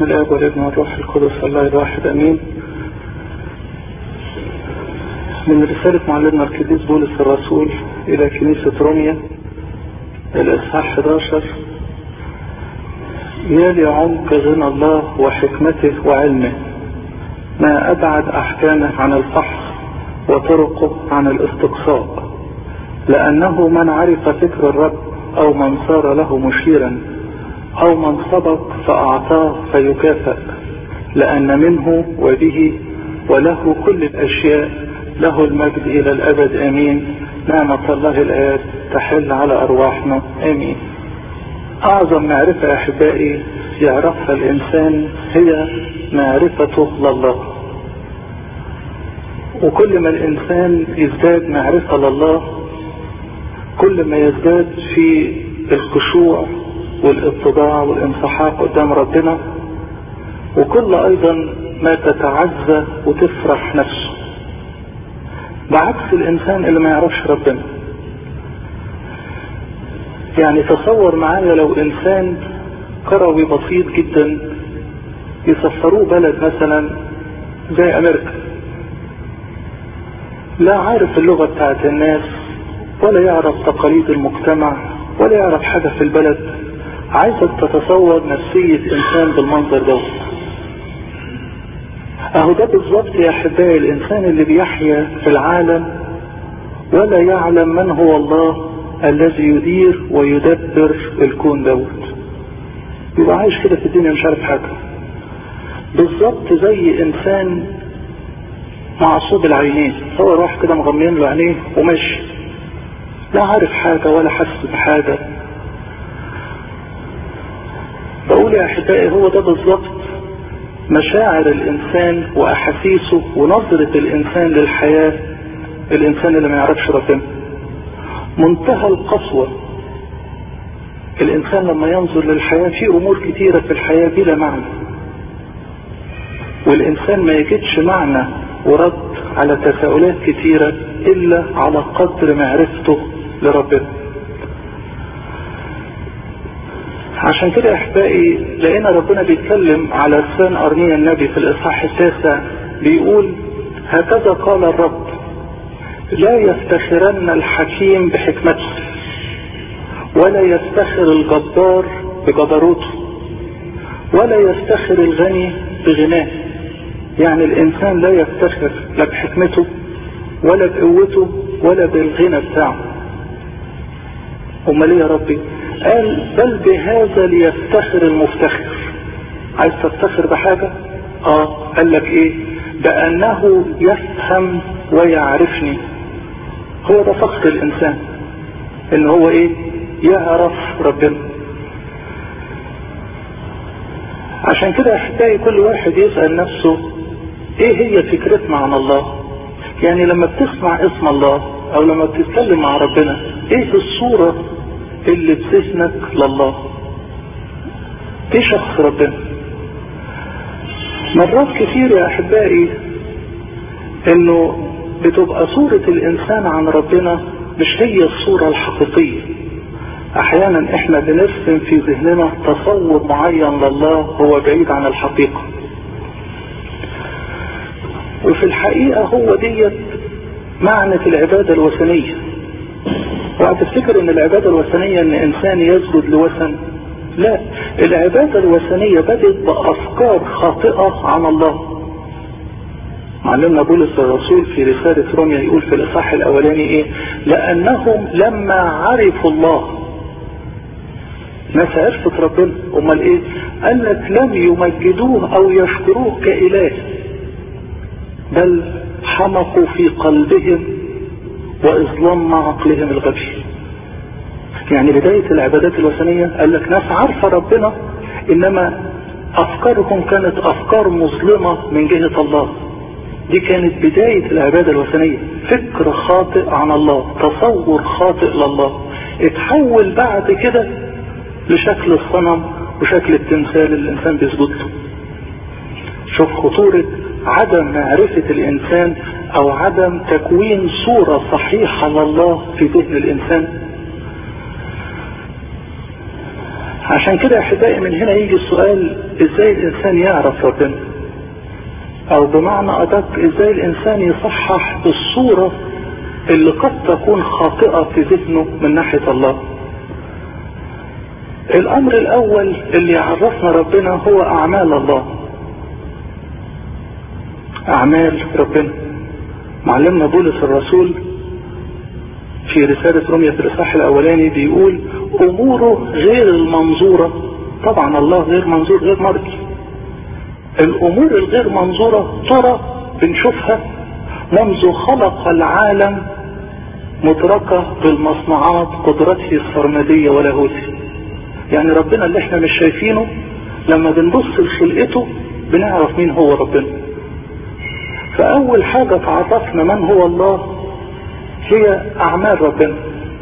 باسم الآب والابن والروح القدس الله الواحد أمين. من رسالة معلمنا القديس بولس الرسول إلى كنيسة روميا الإصحاح 11. يا لعمق غنى الله وحكمته وعلمه، ما أبعد أحكامه عن الفحص وطرقه عن الاستقصاء، لأنه من عرف فكر الرب أو من صار له مشيرا أو من سبق فأعطاه فيكافئ، لأن منه وبه وله كل الأشياء، له المجد إلى الأبد آمين. نعمة الله الآب تحل على أرواحنا آمين. أعظم معرفة يا أحبائي يعرفها الإنسان هي معرفته لله، وكل ما الإنسان يزداد معرفة لله كل ما يزداد في الخشوع والاتضاع والانسحاق قدام ربنا، وكل أيضا ما تتعزى وتفرح نفسه، بعكس الإنسان اللي ما يعرفش ربنا. يعني تصور معايا لو إنسان كروي بسيط جدا يسفروه بلد مثلا زي أمريكا، لا عارف اللغة بتاعت الناس ولا يعرف تقاليد المجتمع ولا يعرف حاجة في البلد، عايزك تتصور نفسية إنسان بالمنظر ده. أهو ده بالظبط يا أحبائي الإنسان اللي بيحيا في العالم ولا يعلم من هو الله الذي يدير ويدبر الكون دوت، يبقى عايش كده في الدنيا مش عارف حاجة، بالظبط زي إنسان معصوب العينين، هو راح كده مغمين له عينيه وماشي، لا عارف حاجة ولا حاسس بحاجة. بقول يا أحبائي هو ده بالظبط مشاعر الإنسان وأحاسيسه ونظرة الإنسان للحياة، الإنسان اللي ما يعرفش ربنا. منتهى القسوة الإنسان لما ينظر للحياة في أمور كتيرة في الحياة بلا معنى، والإنسان ما يجدش معنى ورد على تساؤلات كتيرة إلا على قدر معرفته لربنا. عشان كده يا أحبائي لقينا ربنا بيتكلم على لسان أرميا النبي في الإصحاح 9 بيقول: هكذا قال الرب، لا يفتخرن الحكيم بحكمته ولا يفتخر الجبار بجبروته ولا يفتخر الغني بغناه. يعني الإنسان لا يفتخر لا بحكمته ولا بقوته ولا بالغنى بتاعه. امال ايه يا ربي؟ قال: بل بهذا ليفتخر المفتخر. عايز تفتخر بحاجة؟ قال لك ايه؟ بأنه يفهم ويعرفني. هو ده فخر الإنسان، ان هو ايه؟ يعرف ربنا. عشان كده احتاج كل واحد يسأل نفسه ايه هي فكرتنا عن الله. يعني لما بتسمع اسم الله او لما بتتكلم مع ربنا ايه الصورة اللي بذهنك لله؟ ايه شخص ربنا؟ مرات كتير يا احبائي انه بتبقى صورة الانسان عن ربنا مش هي الصورة الحقيقية. احيانا احنا بنرسم في ذهننا تصور معين لله هو بعيد عن الحقيقة، وفي الحقيقة هو ديت معنى العبادة الوثنية. وهتفتكر ان العبادة الوثنية ان انسان يسجد لوثن، لا، العبادة الوثنية بدأت بأفكار خاطئة عن الله. معلمنا بولس الرسول في رسالة روميا يقول في الإصحاح الأولاني ايه؟ لأنهم لما عرفوا الله، ناس عرفت ربنا، امال ايه؟ قال لك لم يمجدوه او يشكروه كإله، بل حمقوا في قلبهم وإظلام مع عقلهم الغبي. يعني بداية العبادات الوثنية قال لك ناس عارفة ربنا إنما أفكارهم كانت أفكار مظلمة من جهة الله. دي كانت بداية العبادة الوثنية، فكر خاطئ عن الله، تصور خاطئ لله، اتحول بعد كده لشكل الصنم وشكل التمثال اللي الإنسان بيسجد له. شوف خطورة عدم معرفة الإنسان أو عدم تكوين صورة صحيحة لله في ذهن الإنسان. عشان كده يا احبائي من هنا يجي السؤال: ازاي الانسان يعرف ربنا؟ او بمعنى ادق ازاي الانسان يصحح الصورة اللي قد تكون خاطئة في ذهنه من ناحية الله؟ الامر الاول اللي يعرفنا ربنا هو اعمال الله. اعمال ربنا. معلمنا بولس الرسول في رسالة رومية في الاصحاح الاولاني بيقول: اموره غير المنظورة. طبعا الله غير منظور، غير مرئي. الامور الغير منظورة ترى بنشوفها منذ خلق العالم، مدركة بالمصنوعات قدرته السرمدية ولاهوته. يعني ربنا اللي احنا مش شايفينه لما بنبص لخلقته بنعرف مين هو ربنا. فاول حاجة تعرفنا من هو الله هي اعمال ربنا.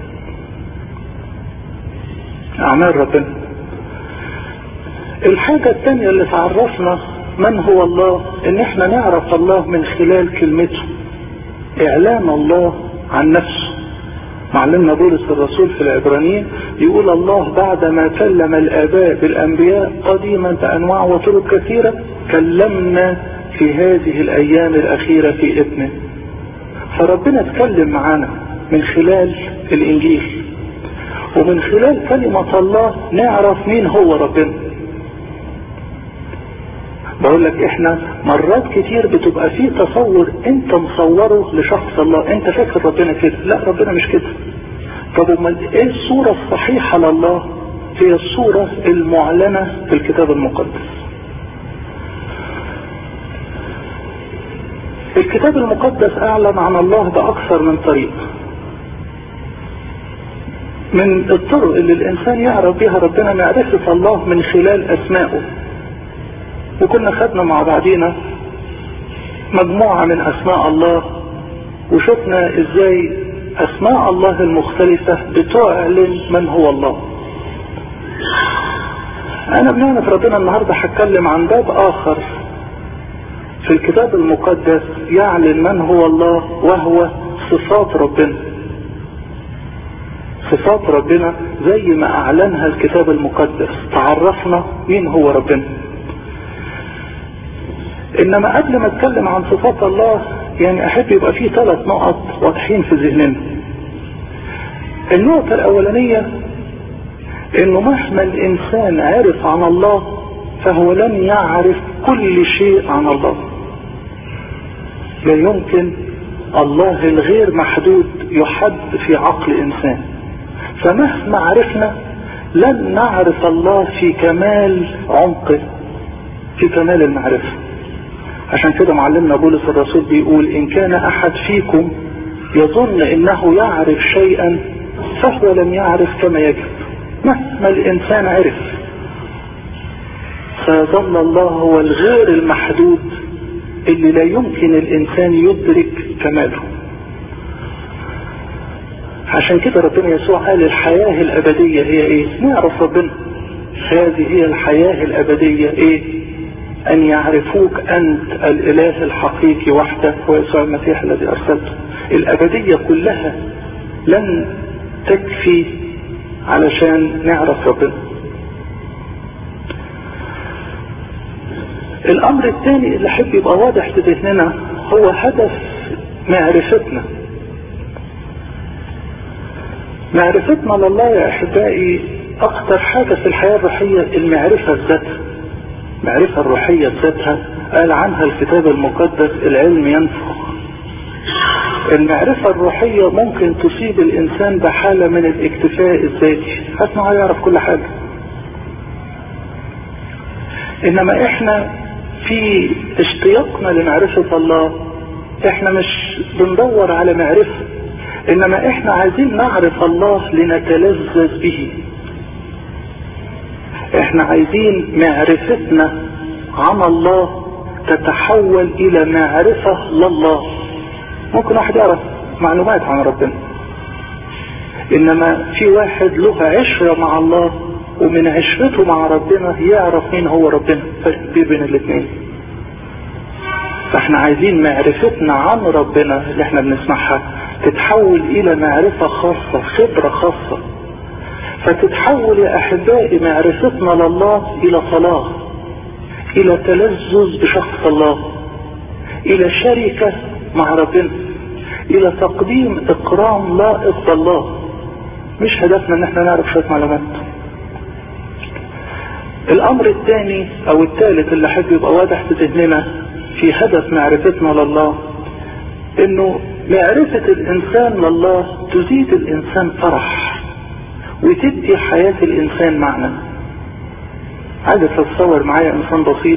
اعمال ربنا. الحاجة الثانية اللي تعرفنا من هو الله ان احنا نعرف الله من خلال كلمته، اعلان الله عن نفسه. معلمنا بولس الرسول في العبرانيين يقول: الله بعدما كلم الآباء بالأنبياء قديما بأنواع وطرق كثيرة كلمنا في هذه الأيام الأخيرة في ابنه. فربنا اتكلم معنا من خلال الإنجيل، ومن خلال كلمة الله نعرف مين هو ربنا. بقول لك احنا مرات كتير بتبقى فيه تصور انت مصوره لشخص الله، انت فاكر ربنا كده. لا، ربنا مش كده. طب امال ايه الصورة الصحيحة لله؟ هي الصورة المعلنة في الكتاب المقدس. الكتاب المقدس اعلن عن الله باكثر من طريق. من الطرق اللي الانسان يعرف بها ربنا معرفة الله من خلال اسمائه. وكنا خدنا مع بعضينا مجموعة من اسماء الله، وشفنا ازاي اسماء الله المختلفة بتعلن من هو الله. انا بنعمة ربنا النهاردة هتكلم عن باب اخر في الكتاب المقدس يعلن من هو الله، وهو صفات ربنا. صفات ربنا زي ما اعلنها الكتاب المقدس تعرفنا مين هو ربنا. انما قبل ما اتكلم عن صفات الله يعني احب يبقى فيه 3 نقط واضحين في ذهننا. النقطة الاولانية انه مهما الانسان عرف عن الله فهو لن يعرف كل شيء عن الله. لا يمكن الله الغير محدود يحد في عقل انسان. فمهما عرفنا لن نعرف الله في كمال عمقه، في كمال المعرفة. عشان كده معلمنا بولس الرسول بيقول: إن كان أحد فيكم يظن إنه يعرف شيئا فهو لم يعرف كما يجب. مهما الإنسان عرف فيظل الله هو الغير المحدود اللي لا يمكن الإنسان يدرك كماله. عشان كده ربنا يسوع قال: الحياة الأبدية هي إيه؟ نعرف ربنا. هذه هي الحياة الأبدية إيه؟ أن يعرفوك أنت الإله الحقيقي وحده ويسوع المسيح الذي أرسلته. الأبدية كلها لن تكفي علشان نعرف ربنا. الأمر الثاني اللي حب يبقى واضح في ذهننا هو هدف معرفتنا. معرفتنا لله يا أحبائي أكتر حاجة في الحياة الروحية المعرفة بذاتها. معرفة الروحية بذاتها قال عنها الكتاب المقدس: العلم ينفخ. المعرفة الروحية ممكن تصيب الإنسان بحالة من الاكتفاء الذاتي، حتى ما يعرف كل حاجة. إنما إحنا في اشتياقنا لمعرفة الله إحنا مش بندور على معرفة، إنما إحنا عايزين نعرف الله لنتلذذ به. احنا عايزين معرفتنا عن الله تتحول الى معرفة لله. ممكن واحد يعرف معلومات عن ربنا، انما في واحد له عشرة مع الله ومن عشرته مع ربنا يعرف مين هو ربنا. فرق كبير بين الاثنين. فاحنا عايزين معرفتنا عن ربنا اللي احنا بنسمعها تتحول الى معرفة خاصة، خبرة خاصة. فتتحول يا أحبائي معرفتنا لله إلى صلاة، إلى تلذذ بشخص الله، إلى شركة مع ربنا، إلى تقديم إكرام لائق بالله. مش هدفنا إن احنا نعرف شوية معلومات. الأمر الثاني أو الثالث اللي حب يبقى واضح في ذهننا في هدف معرفتنا لله، إنه معرفة الإنسان لله تزيد الإنسان فرح وتدي حياة الإنسان معنى. عايز تتصور معايا إنسان بسيط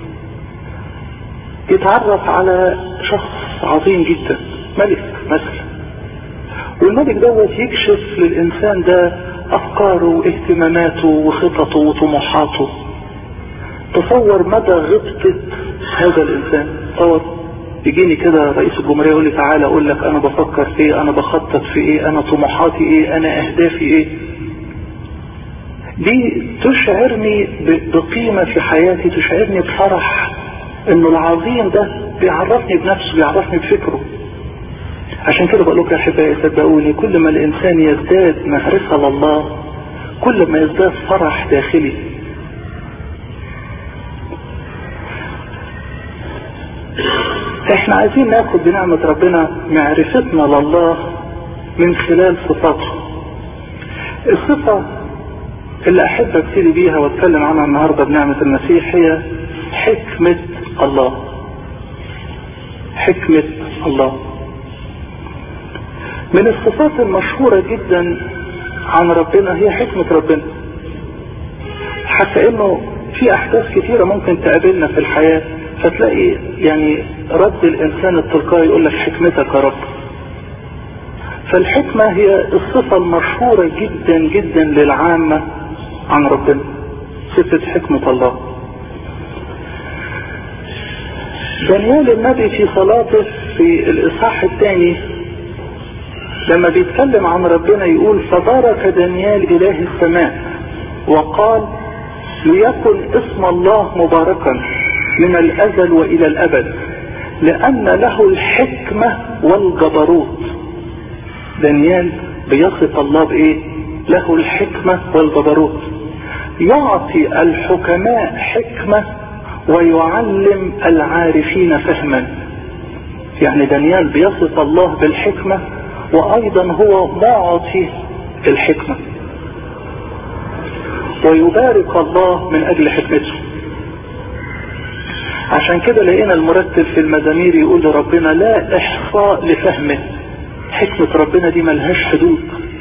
يتعرف على شخص عظيم جدا، ملك مثلا، والملك دوت يكشف للإنسان ده أفكاره واهتماماته وخططه وطموحاته. تصور مدى غبطة هذا الإنسان. تصور يجيني كده رئيس الجمهورية يقول لي تعالى أقول لك أنا بفكر في إيه، أنا بخطط في إيه، أنا طموحاتي إيه، أنا أهدافي إيه. دي تشعرني بقيمة في حياتي، تشعرني بفرح إنه العظيم ده بيعرفني بنفسه، بيعرفني بفكره. عشان كده بقول لك يا أحبائي صدقوني، كل ما الإنسان يزداد معرفة لله كل ما يزداد فرح داخلي. احنا عايزين ناخد بنعمة ربنا معرفتنا لله من خلال صفاته. الصفة اللي احب ابتدي بيها واتكلم عنها النهاردة بنعمة المسيح هي حكمة الله. حكمة الله من الصفات المشهورة جدا عن ربنا هي حكمة ربنا، حتى انه في احداث كثيرة ممكن تقابلنا في الحياة فتلاقي يعني رد الانسان التلقائي يقول لك حكمتك يا رب. فالحكمة هي الصفة المشهورة جدا جدا للعامة عن ربنا، صفة حكمة الله. دانيال النبي في صلاته في الإصحاح الثاني لما بيتكلم عن ربنا يقول فبارك دانيال إله السماء وقال ليكن اسم الله مباركا من الأزل وإلى الأبد لأن له الحكمة والجبروت. دانيال بيصف الله بإيه؟ له الحكمة والجبروت، يعطي الحكماء حكمة ويعلم العارفين فهما. يعني دانيال بيصف الله بالحكمة وأيضا هو معطي الحكمة، ويبارك الله من أجل حكمته. عشان كده لقينا المرتب في المزامير يقول لربنا لا إحصاء لفهمه. حكمة ربنا دي ملهاش حدود.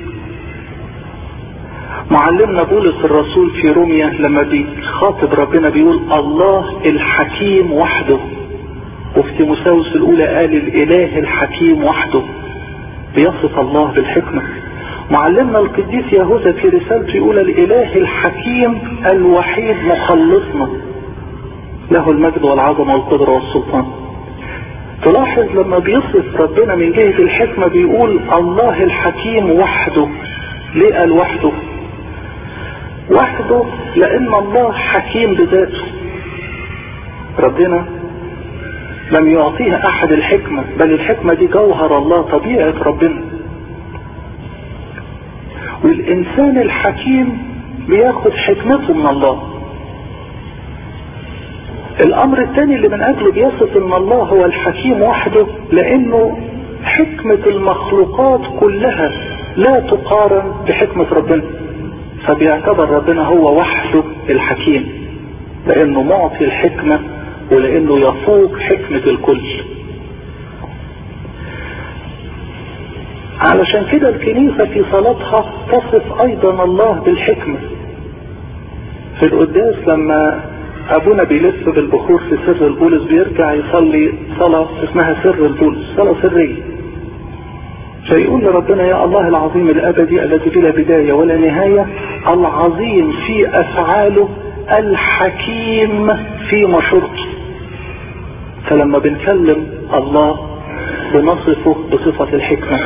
معلمنا بولس الرسول في روميا لما بيخاطب ربنا بيقول الله الحكيم وحده، وفي تيموثاوس الأولى قال الإله الحكيم وحده، بيصف الله بالحكمة. معلمنا القديس يهوذا في رسالته يقول الإله الحكيم الوحيد مخلصنا له المجد والعظمة والقدرة والسلطان. تلاحظ لما بيصف ربنا من جهة الحكمة بيقول الله الحكيم وحده. ليه قال وحده؟ وحده لأن الله حكيم بذاته. ربنا لم يعطيها أحد الحكمة، بل الحكمة دي جوهر الله، طبيعة ربنا. والإنسان الحكيم بياخد حكمته من الله. الأمر الثاني اللي من أجله بيصف إن الله هو الحكيم وحده لأنه حكمة المخلوقات كلها لا تقارن بحكمة ربنا، فبيعتبر ربنا هو وحده الحكيم لأنه معطي الحكمة ولأنه يفوق حكمة الكل. علشان كده الكنيسة في صلاتها تصف أيضا الله بالحكمة. في القداس لما أبونا بيلف بالبخور في سر البولس بيرجع يصلي صلاة اسمها سر البولس، صلاة سرية، فيقول لربنا يا الله العظيم الأبدي الذي بلا بداية ولا نهاية، العظيم في أفعاله، الحكيم في مشورته. فلما بنكلم الله بنصفه بصفة الحكمة.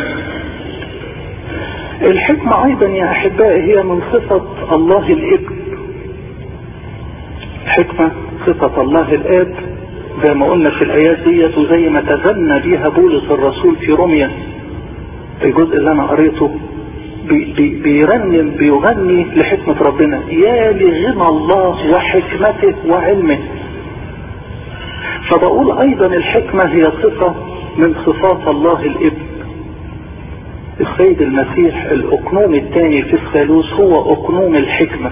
الحكمة أيضا يا أحبائي هي من صفة الله الابن. حكمة صفة الله الآب زي ما قلنا في الآيات ديت، وزي ما تغنى بيها بولس الرسول في روميا في الجزء اللي أنا قريته بيرنم بيغني لحكمة ربنا، يا لغنى الله وحكمته وعلمه. فبقول ايضا الحكمة هي صفة من صفات الله الابن. السيد المسيح الاقنوم الثاني في الثالوث هو اقنوم الحكمة.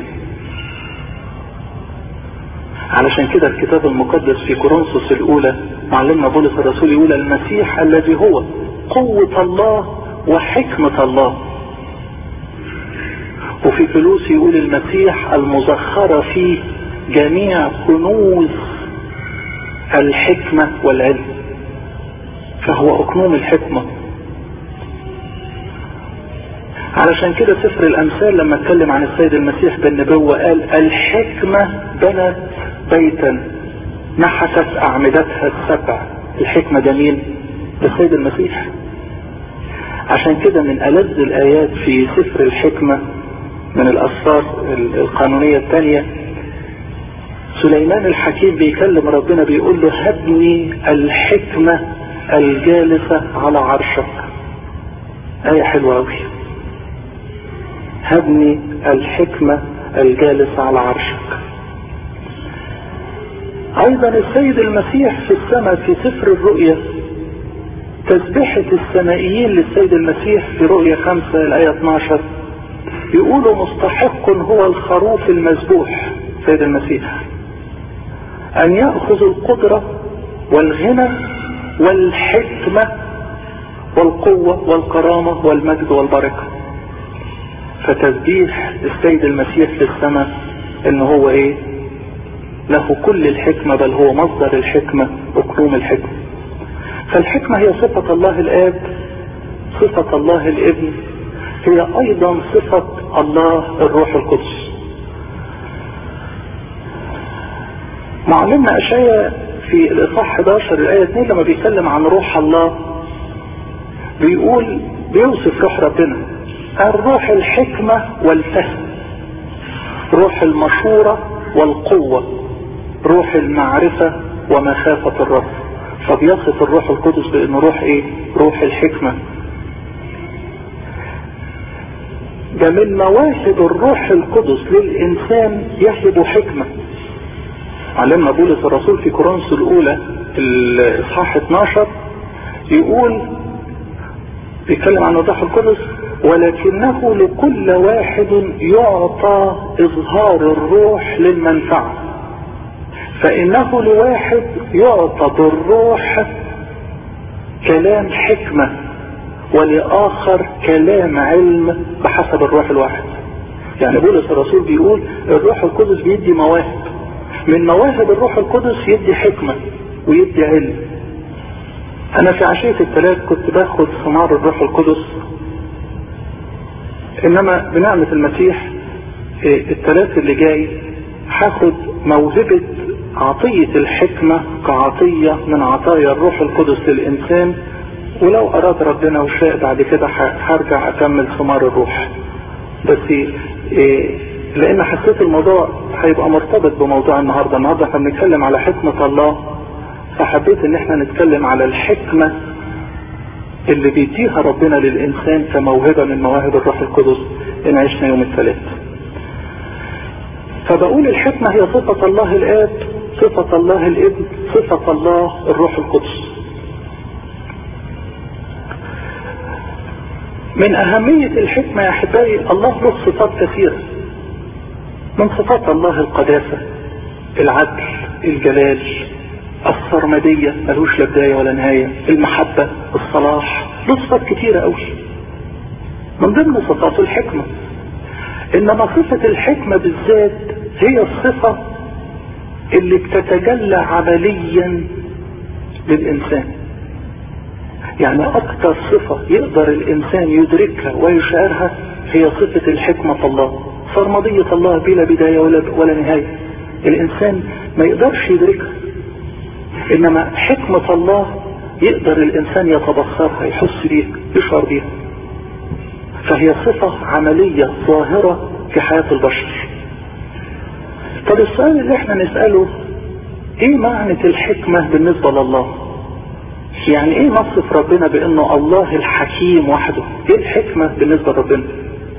علشان كده الكتاب المقدس في كورنثوس الاولى معلمنا بولس الرسول يقول المسيح الذي هو قوة الله وحكمة الله. وفي فلوس يقول المسيح المزخرة فيه جميع كنوز الحكمة والعلم. فهو اقنوم الحكمة. علشان كده سفر الامثال لما اتكلم عن السيد المسيح بالنبوة قال الحكمة بنت بيتا نحتت اعمدتها السبع. الحكمة ده مين؟ ده السيد المسيح. عشان كده من ألذ الآيات في سفر الحكمة من الأسفار القانونية الثانية سليمان الحكيم بيكلم ربنا بيقول له هبني الحكمة الجالسة على عرشك. آية حلوة أوي. هبني الحكمة الجالسة على عرشك. أيضا السيد المسيح في السماء في سفر الرؤيا تسبيحة السمائيين للسيد المسيح في رؤيا 5 الآية 12 يقولوا مستحق هو الخروف المذبوح سيد المسيح أن يأخذ القدرة والغنى والحكمة والقوة والكرامة والمجد والبركة. فتسبيح السيد المسيح في السماء إن هو إيه؟ له كل الحكمة، بل هو مصدر الحكمة وقلوم الحكمة. فالحكمة هي صفة الله الآب، صفة الله الابن، هي أيضا صفة الله الروح القدس. معلمنا أشعياء في الإصحاح 11 الآية 2 لما بيتكلم عن روح الله بيقول بيوصف روح ربنا الروح الحكمة والفهم، روح المشورة والقوة، روح المعرفة ومخافة الرب. فبيصف الروح القدس بأنه روح ايه؟ روح الحكمة. ده من مواهب الروح القدس للإنسان يهب حكمة. علمنا بولس الرسول في كورنثوس الأولى الإصحاح 12 يقول بيتكلم عن الروح القدس ولكنه لكل واحد يعطى إظهار الروح للمنفعة، فإنه لواحد يعطى بالروح كلام حكمة ولآخر كلام علم بحسب الروح الواحد. يعني بولس الرسول بيقول الروح القدس بيدي مواهب، من مواهب الروح القدس يدي حكمة ويدي علم. أنا في عشية الثلاث كنت باخد ثمار الروح القدس، إنما بنعمة المسيح الثلاث اللي جاي هاخد موهبة عطية الحكمة كعطية من عطايا الروح القدس للإنسان، ولو أراد ربنا وشاء بعد كده هرجع أكمل ثمار الروح. بس لأن حسيت الموضوع هيبقى مرتبط بموضوع النهاردة احنا بنتكلم على حكمة الله، فحبيت ان احنا نتكلم على الحكمة اللي بيديها ربنا للإنسان كموهبة من مواهب الروح القدس إن عشنا يوم الثلاث. فبقول الحكمة هي صفة الله الآب، صفة الله الابن، صفة الله الروح القدس. من أهمية الحكمة يا أحبائي الله له صفات كثيرة. من صفات الله القداسة، العدل، الجلال، السرمدية ملوش لا بداية ولا نهاية، المحبة، الصلاح، له صفات كثيرة قوي. من ضمن صفاته الحكمة. إنما صفة الحكمة بالذات هي الصفة اللي بتتجلى عمليا للإنسان. يعني أكثر صفة يقدر الإنسان يدركها ويشعرها هي صفة الحكمة الله، سرمدية الله بلا بداية ولا نهاية. الإنسان ما يقدرش يدركها، إنما حكمة الله يقدر الإنسان يتبصرها، يحس بيها، يشعر بيها. فهي صفة عملية ظاهرة في حياة البشر. طب السؤال اللي احنا نسأله ايه معنى الحكمة بالنسبة لله؟ يعني ايه نصف ربنا بانه الله الحكيم وحده؟ ايه الحكمة بالنسبة لربنا؟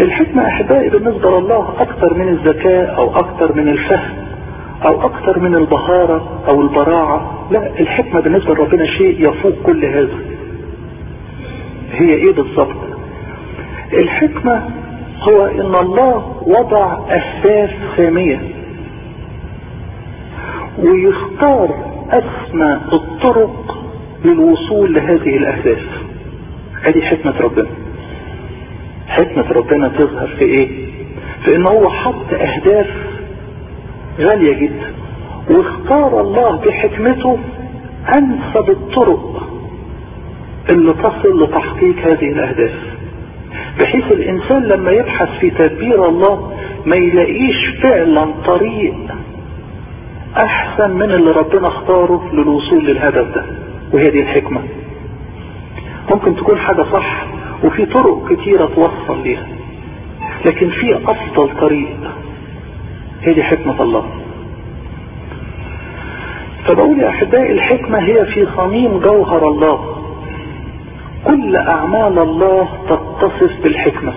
الحكمة احبائي بالنسبة لله اكتر من الذكاء او اكتر من الفهم او اكتر من البهارة او البراعة. لا، الحكمة بالنسبة لربنا شيء يفوق كل هذا. هي ايه بالضبط؟ الحكمة هو ان الله وضع اهداف سامية ويختار اسمى الطرق للوصول لهذه الاهداف. هذه حكمة ربنا. حكمة ربنا تظهر في ايه؟ في ان هو حط اهداف غالية جدا، واختار الله بحكمته انسب الطرق اللي تصل لتحقيق هذه الاهداف، بحيث الانسان لما يبحث في تدبير الله ما يلاقيش فعلا طريق احسن من اللي ربنا اختاره للوصول للهدف ده. وهي دي الحكمة. ممكن تكون حاجة صح وفي طرق كتيرة توصل ليها، لكن في افضل طريق. هي دي حكمة الله. فبقول يا احبائي الحكمة هي في صميم جوهر الله. كل اعمال الله تتصف بالحكمة.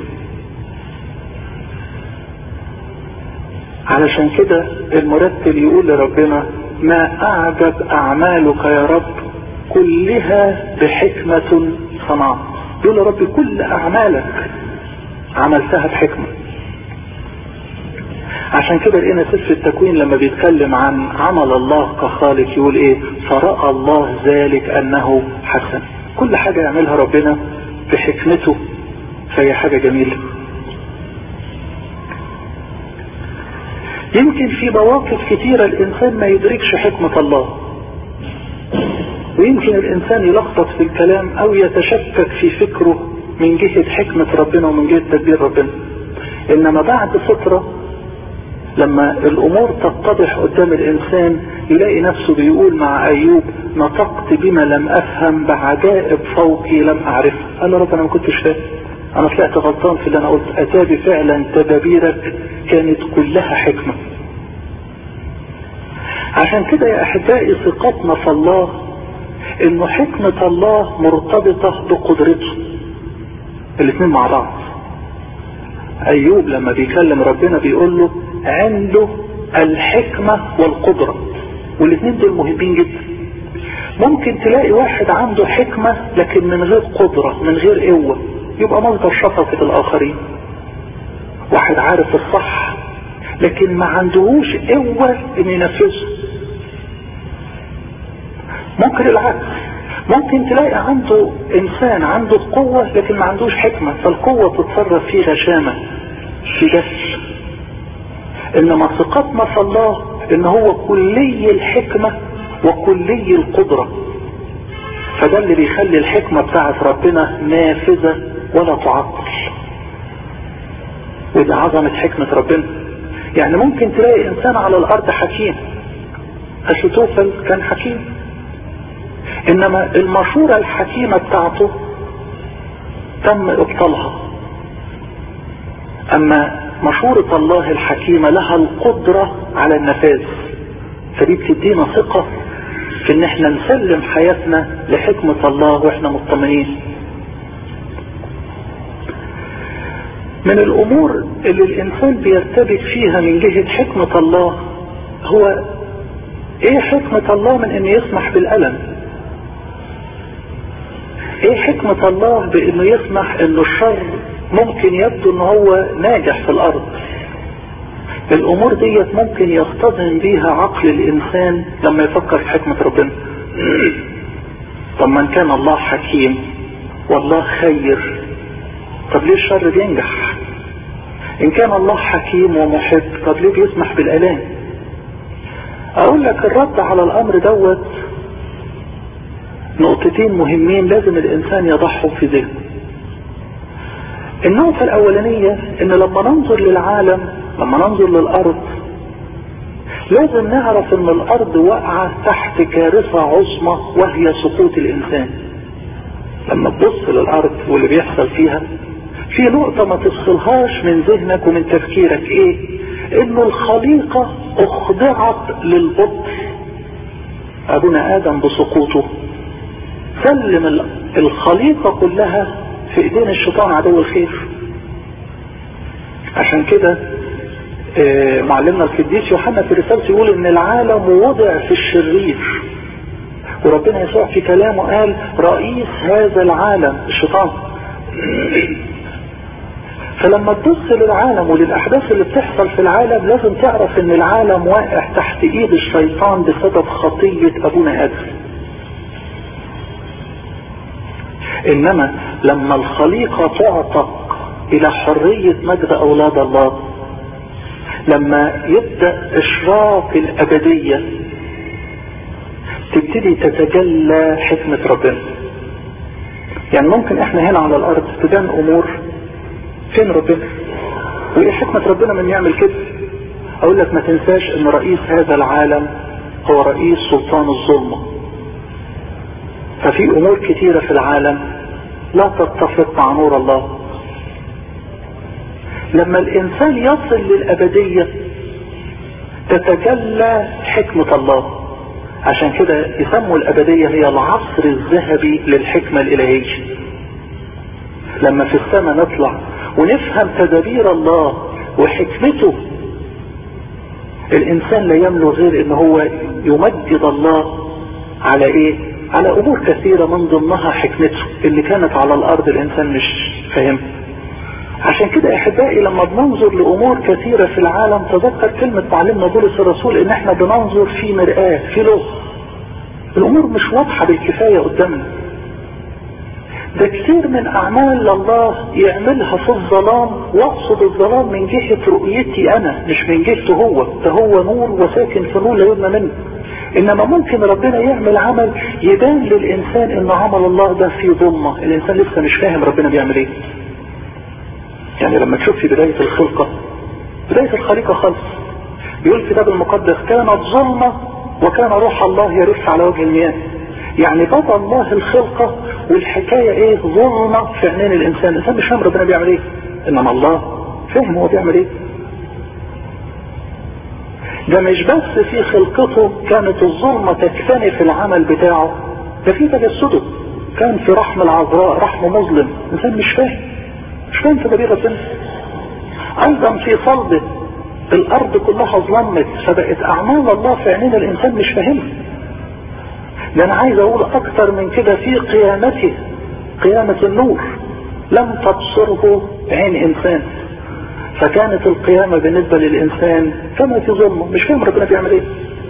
علشان كده المرتل يقول لربنا ما اعجب اعمالك يا رب كلها بحكمة صنعت. يقول يا رب كل اعمالك عملتها بحكمة. عشان كده لقينا سفر التكوين لما بيتكلم عن عمل الله كخالق يقول ايه؟ فرأى الله ذلك انه حسن. كل حاجة يعملها ربنا بحكمته فهي حاجة جميلة. يمكن في مواقف كتيرة الانسان ما يدركش حكمة الله، ويمكن الانسان يلخبط في الكلام او يتشكك في فكره من جهة حكمة ربنا ومن جهة تدبير ربنا. انما بعد فترة لما الامور تتضح قدام الانسان يلاقي نفسه بيقول مع ايوب نطقت بما لم افهم بعجائب فوقي لم اعرفها. قال له رب انا ما كنتش فاهم، انا طلعت غلطان في اللي انا قلت. اتابي فعلا تدابيرك كانت كلها حكمة. عشان كده يا احبائي ثقتنا في الله انه حكمة الله مرتبطة بقدرته. الاثنين مع بعض. ايوب لما بيكلم ربنا بيقول له عنده الحكمة والقدرة، والاثنين دول مهمين جدا. ممكن تلاقي واحد عنده حكمة لكن من غير قدرة من غير قوة، يبقى مصدر شفقة الآخرين. واحد عارف الصح لكن ما عندهوش قوة ان ينفذه. ممكن العكس، ممكن تلاقي عنده انسان عنده قوة لكن ما عندوش حكمة، فالقوة تتصرف فيه غشامة في جسر. انما ثقتنا في الله ان هو كلي الحكمة وكلي القدرة، فده اللي بيخلي الحكمة بتاعت ربنا نافذة ولا تعطل. ودي عظمة حكمة ربنا. يعني ممكن تلاقي انسان على الارض حكيم، أشيتوفل كان حكيم، انما المشورة الحكيمة بتاعته تم ابطالها. اما مشورة الله الحكيمة لها القدرة على النفاذ، فدي بتدينا ثقة في ان احنا نسلم حياتنا لحكمة الله واحنا مطمئنين. من الامور اللي الانسان بيرتبك فيها من جهة حكمة الله هو ايه حكمة الله من ان يسمح بالألم؟ ايه حكمة الله بانه يسمح ان الشر ممكن يبدو ان هو ناجح في الارض؟ الامور ديت ممكن يصطدم بيها عقل الانسان لما يفكر في حكمة ربنا. طب من كان الله حكيم والله خير، طب ليه الشر بينجح؟ ان كان الله حكيم ومحب طب ليه بيسمح بالالام؟ اقول لك الرد على الامر دوت نقطتين مهمين لازم الانسان يضعهم في ذهنه. النقطة الاولانية ان لما ننظر للعالم، لما ننظر للارض، لازم نعرف ان الارض واقعة تحت كارثة عظمى وهي سقوط الانسان. لما تبص للارض واللي بيحصل فيها في نقطة ما تفصلهاش من ذهنك ومن تفكيرك، ايه؟ انه الخليقة اخضعت للبطء. ابونا ادم بسقوطه سلم الخليقة كلها في ايدين الشيطان عدو الخير. عشان كده معلمنا القديس يوحنا في رسالته يقول ان العالم وضع في الشرير، وربنا يسوع في كلامه قال رئيس هذا العالم الشيطان. فلما تبص للعالم وللأحداث اللي بتحصل في العالم لازم تعرف ان العالم واقع تحت ايد الشيطان بسبب خطية ابونا آدم. انما لما الخليقة تعتق الى حرية مجد اولاد الله، لما يبدأ اشراق الابدية تبتدي تتجلى حكمة ربنا. يعني ممكن احنا هنا على الارض تبان امور، فين ربنا؟ وايه حكمة ربنا من يعمل كده؟ اقول لك ما تنساش ان رئيس هذا العالم هو رئيس سلطان الظلمة. ففي امور كتيرة في العالم لا تتفق مع نور الله. لما الانسان يصل للابدية تتجلى حكمة الله. عشان كده يسموا الابدية هي العصر الذهبي للحكمة الالهية. لما في السماء نطلع ونفهم تدابير الله وحكمته، الانسان لا يملك غير ان هو يمجد الله على ايه؟ على امور كثيرة من ضمنها حكمته اللي كانت على الارض الانسان مش فاهم. عشان كده احبائي لما بننظر لامور كثيرة في العالم تذكر كلمة معلمنا بولس الرسول ان احنا بننظر في مرآة، في لغة. الامور مش واضحة بالكفاية قدامنا. ده كثير من اعمال الله يعملها في الظلام، واقصد الظلام من جهة رؤيتي انا مش من جهته هو. ده هو نور وساكن في نور لا يبنى منه. انما ممكن ربنا يعمل عمل يبان للانسان ان عمل الله ده في ظلمة، الانسان لسه مش فاهم ربنا بيعمل ايه. يعني لما تشوف في بداية الخلقة، بداية الخليقة خالص، بيقول الكتاب المقدس كانت ظلمة وكان روح الله يرف على وجه المياه. يعني بدا الله الخلقة والحكاية ايه؟ ظلمة في عينين الانسان مش فاهم ربنا بيعمل ايه. انما الله فاهم هو بيعمل ايه. ده مش بس في خلقته كانت الظلمة تكتنف العمل بتاعه، ده في تجسده كان في رحم العذراء رحم مظلم، الانسان مش فاهم تدابير ربنا. ايضا في صلبه الارض كلها ظلمت، فبقت اعمال الله في عينين الانسان مش فاهمها. ده انا عايز اقول اكتر من كده، في قيامته قيامة النور لم تبصره عين انسان، فكانت القيامة بالنسبة للانسان كما في ظلمه مش فاهم ربنا بيعمل ايه.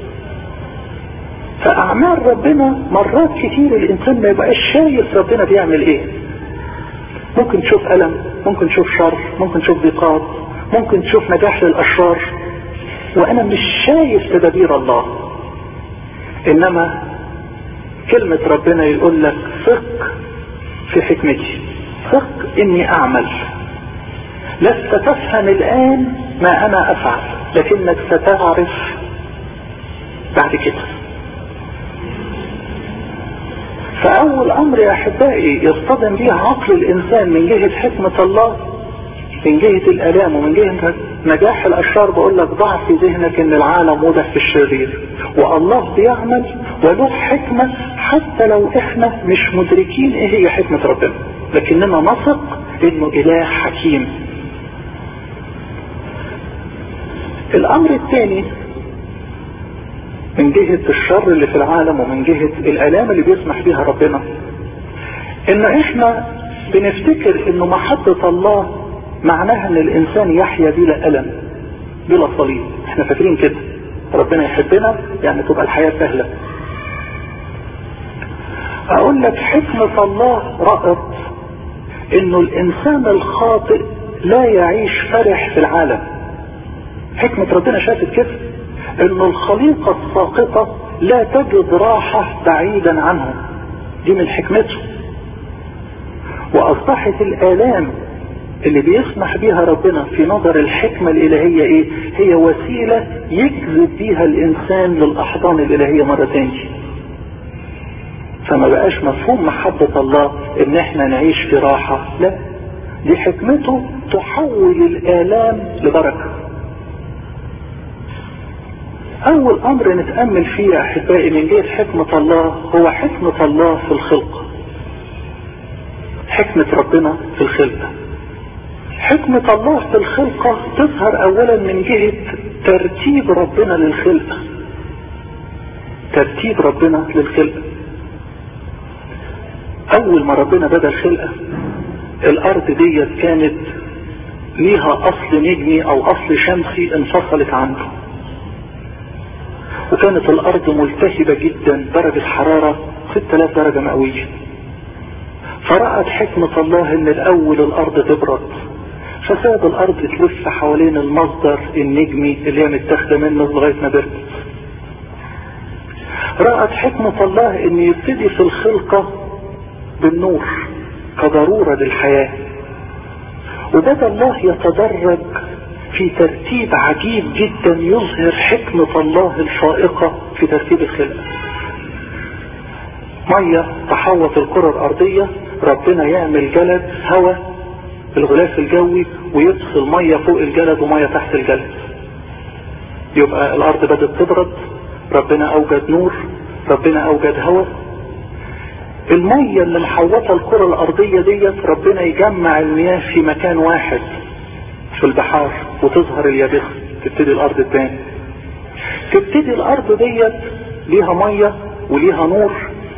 فاعمال ربنا مرات كتير الانسان ما يبقاش شايف ربنا بيعمل ايه. ممكن تشوف ألم، ممكن تشوف شر، ممكن تشوف ضيقات، ممكن تشوف نجاح للأشرار، وأنا مش شايف تدابير الله. إنما كلمة ربنا يقول لك ثق في حكمتي، ثق إني أعمل، لست تفهم الآن ما أنا أفعل لكنك ستعرف بعد كده. فأول أمر يا أحبائي يصطدم به عقل الإنسان من جهة حكمة الله، من جهة الآلام ومن جهة نجاح الأشرار، بقول لك ضع في ذهنك إن العالم وضع في الشرير والله بيعمل وله حكمة، حتى لو إحنا مش مدركين إيه هي حكمة ربنا، لكننا نثق إنه إله حكيم. الأمر الثاني من جهة الشر اللي في العالم ومن جهة الآلام اللي بيسمح بيها ربنا، إن إحنا بنفتكر إنه محبة الله معناها إن الإنسان يحيا بلا ألم بلا صليب. إحنا فاكرين كده ربنا يحبنا يعني تبقى الحياة سهلة. أقول لك حكمة الله رأت إنه الإنسان الخاطئ لا يعيش فرح في العالم. حكمة ربنا شافت كده إن الخليقة الساقطة لا تجد راحة بعيدا عنه، دي من حكمته. وأصبحت الآلام اللي بيسمح بيها ربنا في نظر الحكمة الإلهية إيه؟ هي وسيلة يجذب بيها الإنسان للأحضان الإلهية مرة تانية. فما بقاش مفهوم محبة الله إن إحنا نعيش في راحة، لا، دي حكمته تحول الآلام لبركة. أول أمر نتأمل فيه يا أحبائي من جهة حكمة الله هو حكمة الله في الخلق. حكمة ربنا في الخلق، حكمة الله في الخلقة تظهر اولا من جهة ترتيب ربنا للخلقة. ترتيب ربنا للخلقة. اول ما ربنا بدأ الخلقة الارض ديت كانت ليها اصل نجمي او اصل شمسي انفصلت عنه، وكانت الارض ملتهبة جدا، درجة حرارة 6000 درجة مئوية. فرأت حكمة الله ان الاول الارض تبرد، فساب الارض تلف حوالين المصدر النجمي اللي هي متاخده منه لغايه ما بردت. رأت حكمة الله ان يبتدي في الخلقة بالنور كضرورة للحياة، وبدأ الله يتدرج في ترتيب عجيب جدا يظهر حكمة الله الفائقة في ترتيب الخلقة. مية تحوط الكرة الارضية، ربنا يعمل جلد هواء الغلاف الجوي ويفصل مية فوق الجلد ومية تحت الجلد، يبقى الارض بدأت تبرد، ربنا اوجد نور، ربنا اوجد هواء. المية اللي محوطة الكرة الارضية ديت ربنا يجمع المياه في مكان واحد في البحار وتظهر اليابسة، تبتدي الارض تبان. تبتدي الارض ديت ليها مية وليها نور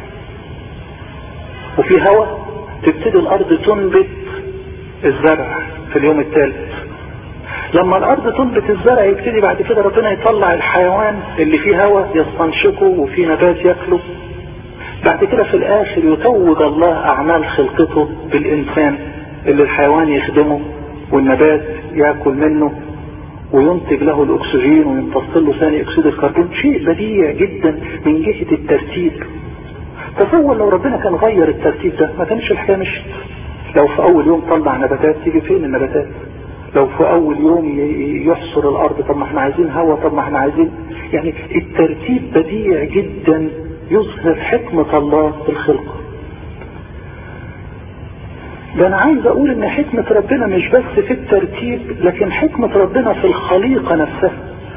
وفي هواء، تبتدي الارض تنبت الزرع في اليوم الثالث. لما الارض تنبت الزرع يبتدي بعد كده ربنا يطلع الحيوان اللي فيه هواء يستنشقه وفيه نبات ياكله. بعد كده في الاخر يتوج الله اعمال خلقته بالانسان اللي الحيوان يخدمه والنبات ياكل منه وينتج له الاكسجين ويمتص له ثاني اكسيد الكربون. شيء بديع جدا من جهة الترتيب. تصور لو ربنا كان غير الترتيب ده ما كانش الحياة مشت. لو في اول يوم طلع نباتات تيجي فين النباتات؟ لو في اول يوم يحصر الارض، طب ما احنا عايزين هواء، طب ما احنا عايزين، يعني الترتيب بديع جدا يظهر حكمة الله في الخلق. ده انا عايز اقول ان حكمة ربنا مش بس في الترتيب، لكن حكمة ربنا في الخليقة نفسها.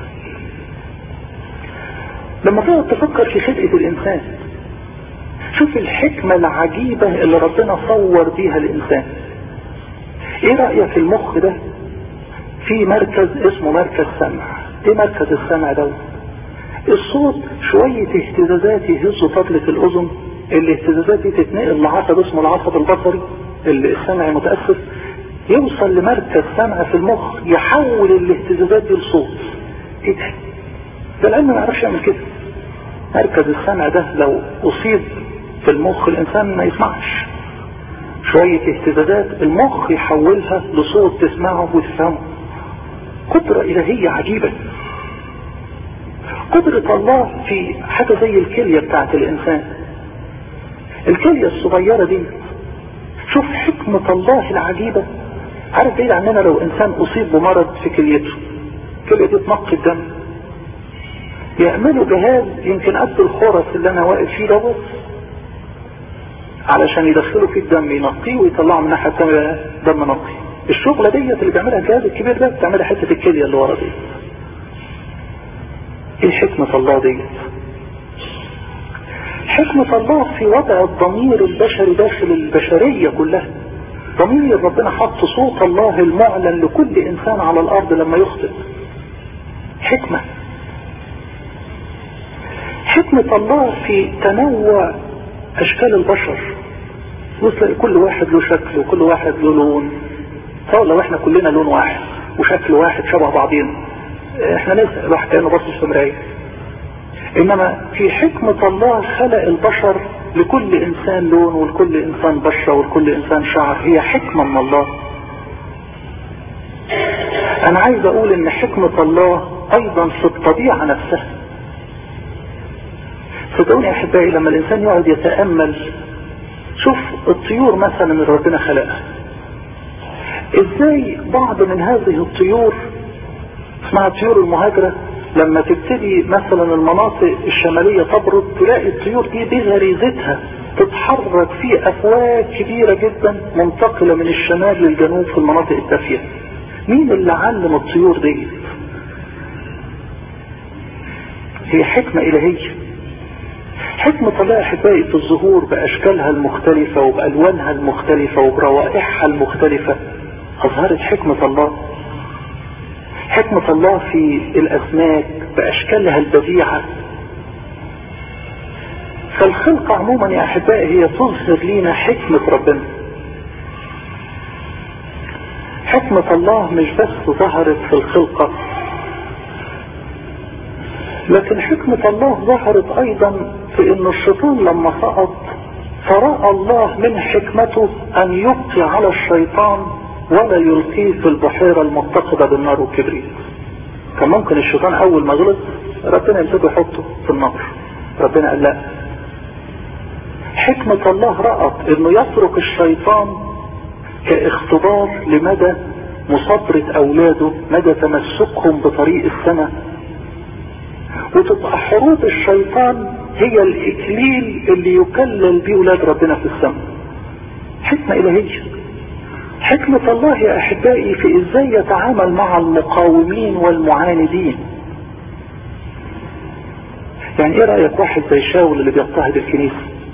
لما تقعد تفكر في خلقة الانسان شوف الحكمة العجيبة اللي ربنا صور بيها الانسان. ايه رأيك في المخ ده؟ في مركز اسمه مركز سمع. ايه مركز السمع ده؟ الصوت شوية اهتزازات يهزوا طبلة الاذن، الاهتزازات دي تتنقل لعصب اسمه العصب البصري اللي السمع متأثر، يوصل لمركز سمع في المخ يحول الاهتزازات دي لصوت. ايه ده العلم ما يعرفش يعمل كده. مركز السمع ده لو اصيب في المخ الانسان ما يسمعش. شوية اهتزازات المخ يحولها لصوت تسمعه وتفهمه. قدرة الهية عجيبة. قدرة الله في حاجة زي الكلية بتاعت الانسان. الكلية الصغيرة دي شوف حكمة الله العجيبة. عارف بعيد عننا لو انسان اصيب بمرض في كليته، الكلية دي تنقي الدم، يعملوا جهاز يمكن قد الخرس اللي انا واقف فيه دوت علشان يدخلوا فيه الدم ينقيه ويطلعوا من الناحية الثانية دم نقي. الشغلة ديت اللي بيعملها الجهاز الكبير ده بتعملها حتة الكلية اللي ورا دي. ايه حكمة الله ديت؟ حكمة الله في وضع الضمير البشري داخل البشرية كلها. ضمير ربنا حط صوت الله المعلن لكل انسان على الارض لما يخطئ. حكمة. حكمة الله في تنوع اشكال البشر. مثل كل واحد له شكل وكل واحد له لون. طبعا لو احنا كلنا لون واحد وشكل واحد شبه بعضين احنا نسأل الواحد كأنه بص في مراية. انما في حكمة الله خلق البشر لكل انسان لون ولكل انسان بشرة ولكل انسان شعر. هي حكمة من الله. انا عايز اقول ان حكمة الله ايضا في الطبيعة نفسها. صدقوني يا احبائي لما الانسان يقعد يتأمل شوف الطيور مثلا اللي ربنا خلقها ازاي بعض من هذه الطيور اسمها الطيور المهاجرة لما تبتدي مثلا المناطق الشمالية تبرد تلاقي الطيور دي بغريزتها تتحرك في افواج كبيرة جدا منتقلة من الشمال للجنوب في المناطق الدافية. مين اللي علم الطيور دي؟ هي حكمة الهية. حكمة الله احبائي في الظهور باشكالها المختلفة وبالوانها المختلفة وبروائحها المختلفة. أظهرت حكمة الله. حكمة الله في الأسماك بأشكالها البديعة. فالخلقة عموما يا أحبائي هي تظهر لنا حكمة ربنا. حكمة الله مش بس ظهرت في الخلقة، لكن حكمة الله ظهرت أيضا في إن الشيطان لما سقط فرأى الله من حكمته أن يبقي على الشيطان ولا يلقيه في البحيرة المتقدة بالنار والكبريت. كان ممكن الشيطان أول ما غلط ربنا يمسكه يحطه في النار، ربنا قال لا. حكمة الله رأت إنه يترك الشيطان كاختبار لمدى مصابرة أولاده، مدى تمسكهم بطريق السماء، وتبقى حروب الشيطان هي الإكليل اللي يكلل بيه أولاد ربنا في السماء. حكمة إلهية. حكمة الله يا أحبائي في إزاي يتعامل مع المقاومين والمعاندين. يعني إيه رأيك واحد زي شاول اللي بيضطهد الكنيسة؟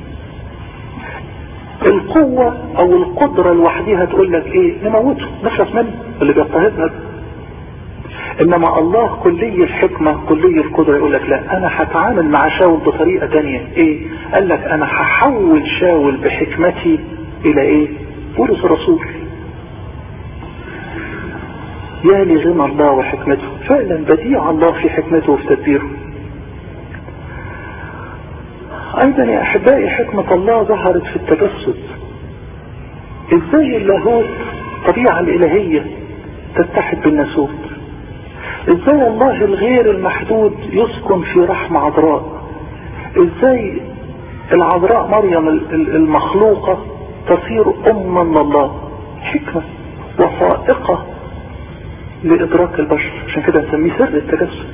القوة أو القدرة لوحدها تقول لك إيه؟ نموته، نخلص منه اللي بيضطهدنا. إنما الله كلي الحكمة كلي القدرة يقول لك لا، أنا هتعامل مع شاول بطريقة تانية. إيه؟ قال لك أنا هحول شاول بحكمتي إلى إيه؟ بولس الرسول. يا لغنى الله وحكمته. فعلا بديع الله في حكمته وفي تدبيره. أيضا يا أحبائي حكمة الله ظهرت في التجسد. إزاي اللاهوت الطبيعة الإلهية تتحد بالناسوت. إزاي الله الغير المحدود يسكن في رحم عذراء. إزاي العذراء مريم المخلوقة تصير أما لله. حكمة وفائقة لإدراك البشر. عشان كده نسميه سر التجسد.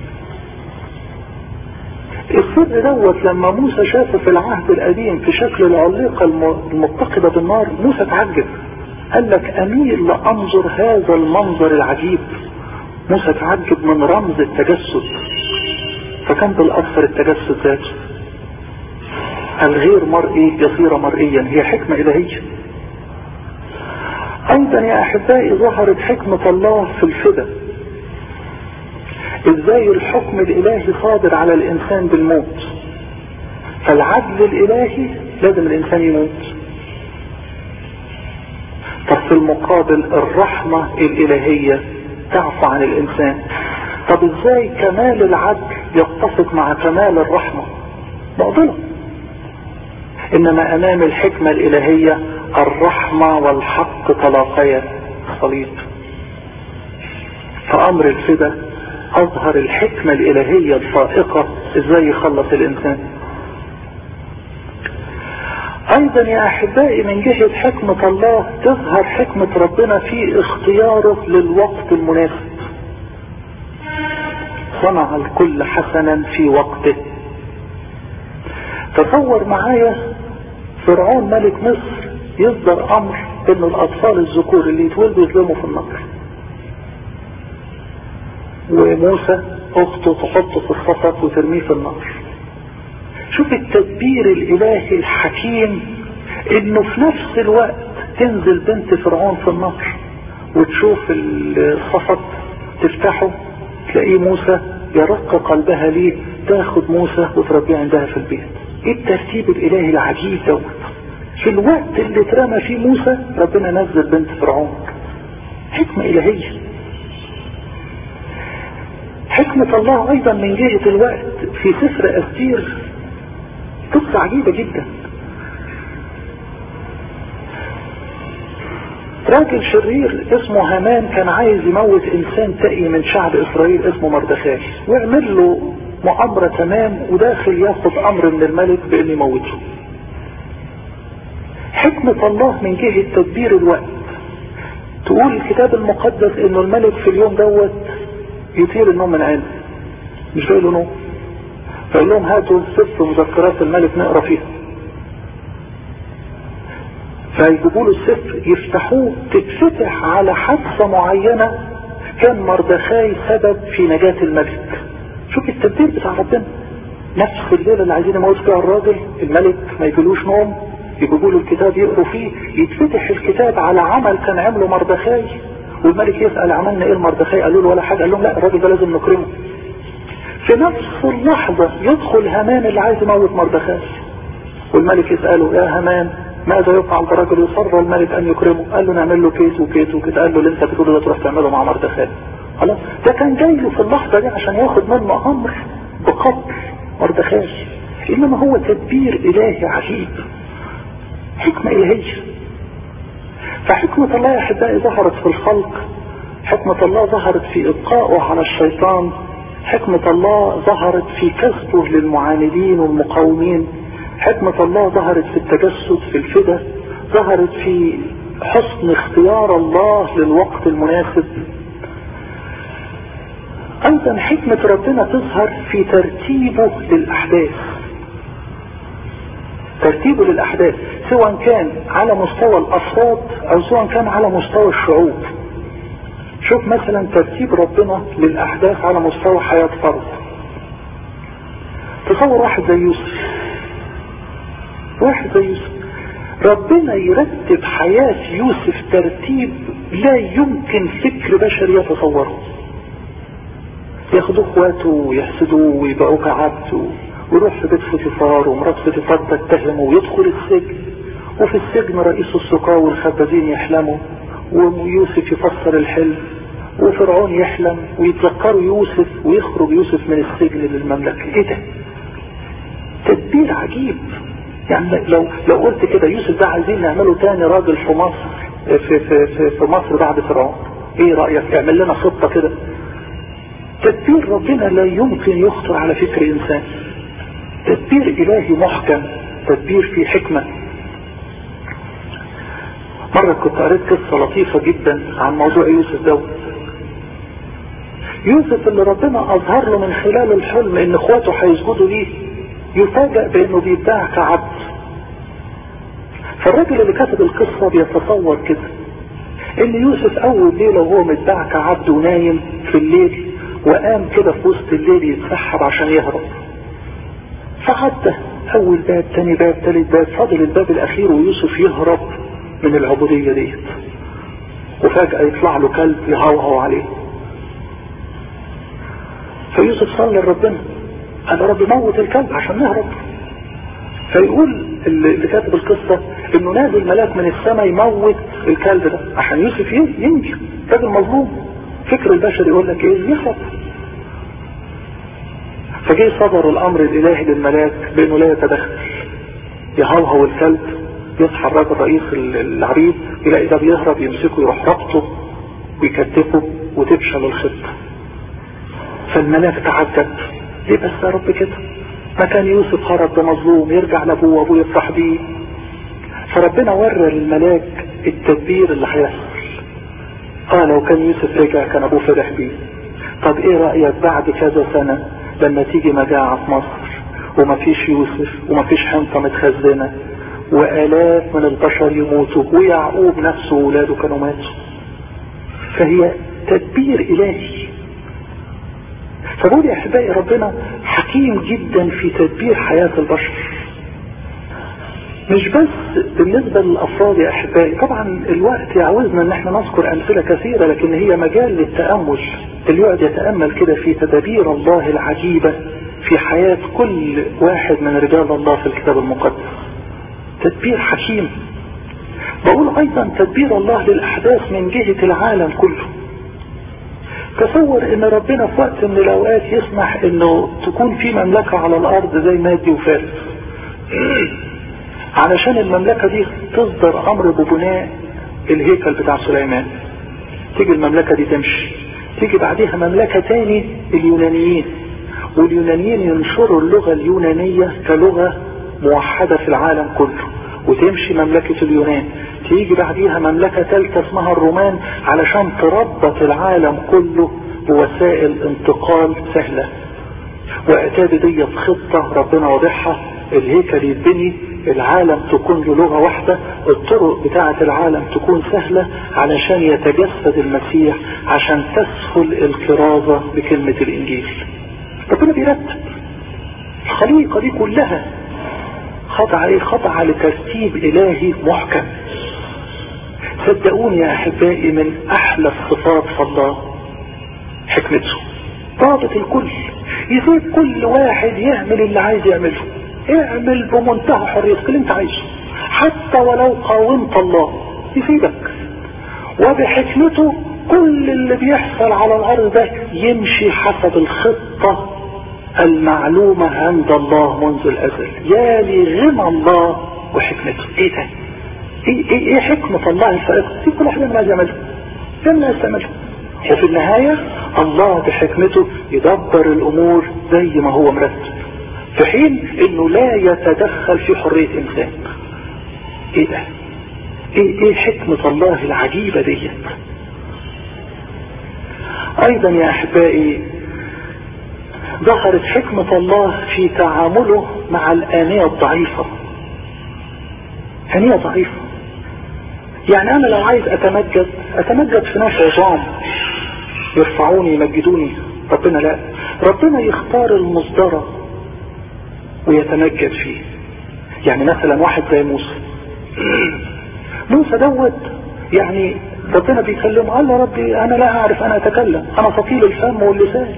السر دوت لما موسى شافه في العهد القديم في شكل العليقة المتقدة بالنار، موسى تعجب، قال لك أميل لأنظر هذا المنظر العجيب. موسى تعجب من رمز التجسد، فكان بالأكثر التجسد ذاته. الغير مرئي يصير مرئيا، هي حكمة إلهية. أيضا يا أحبائي ظهرت حكمة الله في الفداء. إزاي الحكم الإلهي صادر على الإنسان بالموت، فالعدل الإلهي لازم الإنسان يموت. طب في المقابل الرحمة الإلهية تعفو عن الإنسان. طب إزاي كمال العدل يتفق مع كمال الرحمة؟ معضلة. إنما أمام الحكمة الإلهية الرحمة والحق تلاقيا صليب. فأمر الفداء أظهر الحكمة الإلهية الفائقة إزاي يخلص الإنسان. أيضا يا أحبائي من جهة حكمة الله تظهر حكمة ربنا في اختياره للوقت المناسب. صنع الكل حسنا في وقته. تصور معايا فرعون ملك مصر يصدر أمر إن الأطفال الذكور اللي يتولدوا يظلموا في النار، وموسى أخته تحطه في الصفق وترميه في النار. شوف التدبير الإلهي الحكيم، إنه في نفس الوقت تنزل بنت فرعون في النار وتشوف الصفق تفتحه تلاقيه موسى يرق قلبها ليه، تاخد موسى وتربيه عندها في البيت. ايه الترتيب الإلهي العجيب دوت. في الوقت اللي اترمى فيه موسى ربنا نزل بنت فرعون. حكمة إلهية. حكمة الله أيضا من جهة الوقت في سفر أستير قصة عجيبة جدا. راجل شرير اسمه هامان كان عايز يموت إنسان تقي من شعب إسرائيل اسمه مردخاي، ويعمل له مؤامرة تمام وداخل ياخد أمر من الملك بأن يموته. حكمة الله من جهة تدبير الوقت تقول الكتاب المقدس إنه الملك في اليوم دوت يطير النوم من عينه، مش جاي له نوم، فقال لهم هاتوا سفر مذكرات الملك نقرا فيها. فيجيبوا له السفر يفتحوه تتفتح على حادثة معينة كان مردخاي سبب في نجاة الملك. شوف التدبير بتاع ربنا. نفس الليلة اللي عايزين يموت فيها الراجل الملك ما يجيلوش نوم، يجيبوا له الكتاب يقروا فيه، يتفتح الكتاب على عمل كان عمله مردخاي، والملك يسأل عملنا ايه المردخاي؟ قالوا له ولا حاجة. قال لهم لا، الراجل ده لازم نكرمه. في نفس اللحظة يدخل هامان اللي عايز يموت مردخاي، والملك يسأله يا هامان ماذا يفعل برجل يصر الملك ان يكرمه؟ قال له نعمل له كيس وكيس وكيس. قال له اللي انت بتقوله ده تروح تعمله مع مردخاي. خلاص، ده كان جاي له في اللحظة دي عشان ياخد منه امر بقتل مردخاي. انما هو تدبير الهي عجيب، حكمة الهية. فحكمة الله يا احبائي ظهرت في الخلق، حكمة الله ظهرت في ابقائه على الشيطان، حكمة الله ظهرت في كسبه للمعاندين والمقاومين، حكمة الله ظهرت في التجسد في الفداء، ظهرت في حسن اختيار الله للوقت المناسب. ايضا حكمة ربنا تظهر في ترتيبه للأحداث، ترتيبه للأحداث سواء كان على مستوى الأفراد أو سواء كان على مستوى الشعوب. شوف مثلا ترتيب ربنا للأحداث على مستوى حياة فرد. تصور واحد زي يوسف، ربنا يرتب حياة يوسف ترتيب لا يمكن فكر بشري يتصوره. ياخدوا اخواته ويحسدوه ويبقوا كعبد، ويروح في بيت فوتيفار ومرات فوتيفار تتهمه ويدخل السجن، وفي السجن رئيس السقاة والخبازين يحلموا ويوسف يفسر الحلم، وفرعون يحلم ويتذكروا يوسف ويخرج يوسف من السجن للمملكة. ايه ده؟ تدبير عجيب. يعني لو قلت كده يوسف ده عايزين نعمله تاني راجل في مصر، في مصر بعد فرعون، ايه رأيك؟ اعمل لنا خطة كده. تدبير ربنا لا يمكن يخطر على فكر انسان، تدبير الهي محكم، تدبير فيه حكمة. مرة كنت قريت قصة لطيفة جدا عن موضوع يوسف يوسف اللي ربنا اظهر له من خلال الحلم ان اخواته هيسجدوا ليه، يفاجأ بانه بيتباع كعبد. فالراجل اللي كتب القصة بيتصور كده ان يوسف اول ليلة وهو متباع كعبد ونايم في الليل، وقام كده في وسط الليل يتسحب عشان يهرب، فعدى اول باب تاني باب تالت باب، فاضل الباب الاخير ويوسف يهرب من العبودية ديت. وفجأة يطلع له كلب يهوهو عليه، فيوسف صلى لربنا قال يا رب موت الكلب عشان نهرب. فيقول اللي كاتب القصة انه نازل ملاك من السماء يموت الكلب ده عشان يوسف ينجي، راجل مظلوم. فكر البشر يقول لك ايه؟ يهرب. فجاي صدر الامر الالهي للملاك بانه لا يتدخل، يهوهو الكلب، يصحى الراجل رئيس العبيد يلاقي ده بيهرب، يمسكه يروح ربطه ويكتفه وتفشل الخطة. فالملاك تعجب، ليه بس يا رب كده؟ ما كان يوسف هرب ده مظلوم، يرجع لابوه وابوه يفرح بيه. فربنا ورى للملاك التدبير اللي هيحصل. لو كان يوسف رجع كان ابوه فرح بيه. طب ايه رأيك بعد كذا سنة لما تيجي مجاعة في مصر ومفيش يوسف ومفيش حنطة متخزنة وآلاف من البشر يموتوا ويعقوب نفسه وولاده كانوا ماتوا؟ فهي تدبير إلهي. فبقول يا أحبائي ربنا حكيم جدا في تدبير حياة البشر، مش بس بالنسبة للأفراد يا أحبائي. طبعا الوقت يعوزنا ان احنا نذكر أمثلة كثيرة، لكن هي مجال للتأمل، اللي يقعد يتأمل كده في تدابير الله العجيبة في حياة كل واحد من رجال الله في الكتاب المقدس. تدبير حكيم. بقول أيضا تدبير الله للأحداث من جهة العالم كله. تصور ان ربنا في وقت من الأوقات يسمح انه تكون في مملكة على الأرض زي مادي وفارس، علشان المملكة دي تصدر امر ببناء الهيكل بتاع سليمان. تيجي المملكة دي تمشي، تيجي بعدها مملكة تاني اليونانيين، واليونانيين ينشروا اللغة اليونانية كلغة موحدة في العالم كله، وتمشي مملكة اليونان. تيجي بعدها مملكة ثالثة اسمها الرومان علشان تربط العالم كله بوسائل انتقال سهلة. واعتاد دي خطة ربنا واضحها، الهيكل يتبني، العالم تكون له لغة واحدة، الطرق بتاعة العالم تكون سهلة علشان يتجسد المسيح، عشان تسهل الكرازة بكلمة الإنجيل. ربنا بيرتب الخليقة دي كلها، خضع لترتيب إلهي محكم. صدقوني يا أحبائي من أحلى الصفات في الله حكمته، ضابط الكل، يسيب كل واحد يعمل اللي عايز يعمله، اعمل بمنتهى حريتك اللي انت عايزه حتى ولو قاومت الله يسيبك. وبحكمته كل اللي بيحصل على الأرض ده يمشي حسب الخطة المعلومة عند الله منذ الأزل. يا لغنى الله وحكمته. ايه ده؟ ايه حكمة الله الفائقة في كل واحد ما يعمله لما يستعمله. وفي النهاية الله بحكمته يدبر الأمور زي ما هو مرتب، في حين انه لا يتدخل في حرية انسان. ايه ده؟ ايه حكمة الله العجيبة ديت. ايضا يا احبائي ظهرت حكمة الله في تعامله مع الآنية الضعيفة. آنية ضعيفة يعني انا لو عايز اتمجد في ناس عظام يرفعوني يمجدوني، ربنا لا، ربنا يختار المصدرة ويتمجد فيه. يعني مثلا واحد زي موسى دوت يعني ربنا بيكلمه قال له ربي انا لا اعرف انا اتكلم، انا ثقيل الفم واللسان،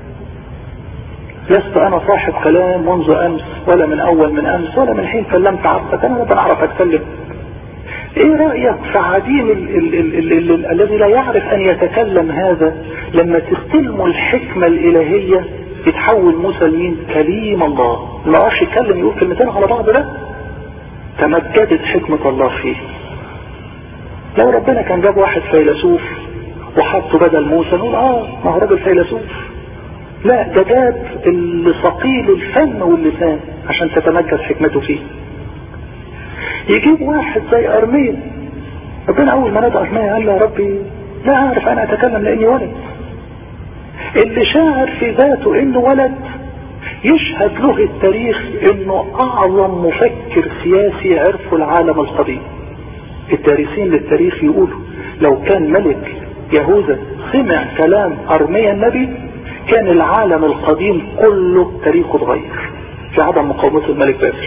لست انا صاحب كلام منذ امس ولا من اول من امس ولا من حين كلمت عبدك، انا لا بعرف اتكلم. ايه رأيك في عديم الذي لا يعرف ان يتكلم هذا لما تستلموا الحكمة الالهية يتحول موسى لمين؟ كليم الله. ما عرفش يتكلم يقول كلمتين على بعض، ده تمجدت حكمة الله فيه. لو ربنا كان جاب واحد فيلسوف وحطه بدل موسى نقول ما هو راجل فيلسوف، لا ده جاب اللي ثقيل الفم واللسان عشان تتمجد حكمته فيه. يجيب واحد زي أرميا، ربنا أول ما نادى أرميا قال له يا ربي لا أعرف أنا أتكلم لأني ولد. اللي شاعر في ذاته إنه ولد يشهد له التاريخ إنه أعظم مفكر سياسي عرفه العالم القديم. الدارسين للتاريخ يقولوا لو كان ملك يهوذا سمع كلام أرميا النبي كان العالم القديم كله تاريخه اتغير في عدم مقاومة الملك بابل.